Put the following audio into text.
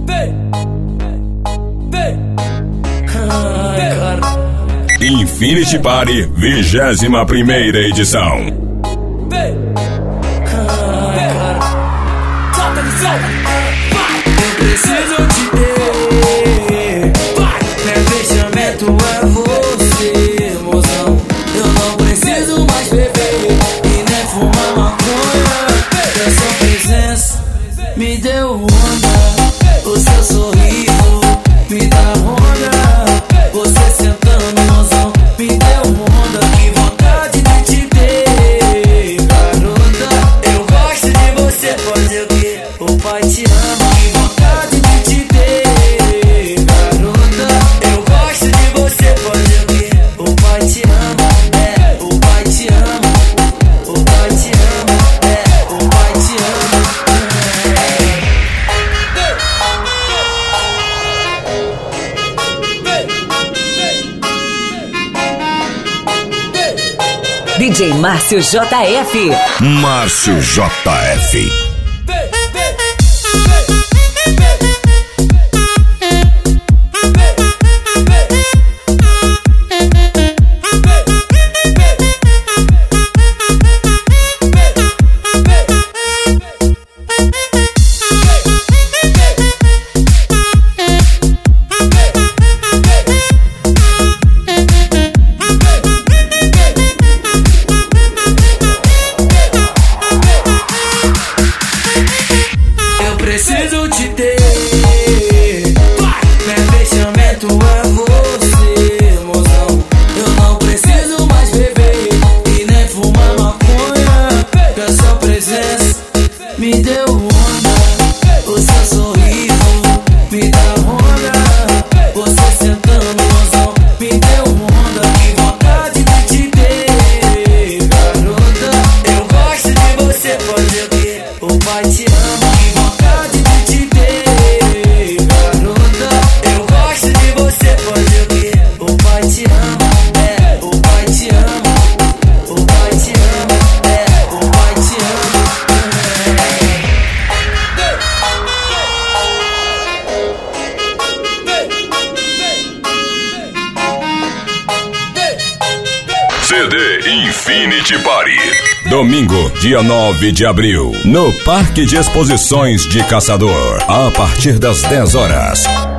Infinity Party, 21ª edição. Eu preciso te ter, meu fechamento é você, mozão. Eu não preciso mais beber e nem fumar maconha. Essa presença me deu onda, o seu sorriso me dá onda. Você sentando, mozão, me deu onda. Que vontade de te ter, garota. Eu gosto de você, fazer o quê? O pai te ama. Que vontade de te ter, garota. Eu gosto de você, fazer o quê? O pai te ama, o pai te ama. O pai te ama, o pai te ama. DJ Márcio JF. Márcio JF. Preciso te ter, meu fechamento é você, mozão. Eu não preciso mais beber e nem fumar maconha. Que essa presença me deu onda, o seu sorriso me dá onda. Você sentando, mozão, me deu onda. Que vontade de te ter, garota. Eu gosto de você, fazer o quê? O pai te ama. CD Infinity Party. Domingo, dia 9 de abril, no Parque de Exposições de Caçador, a partir das 10 horas.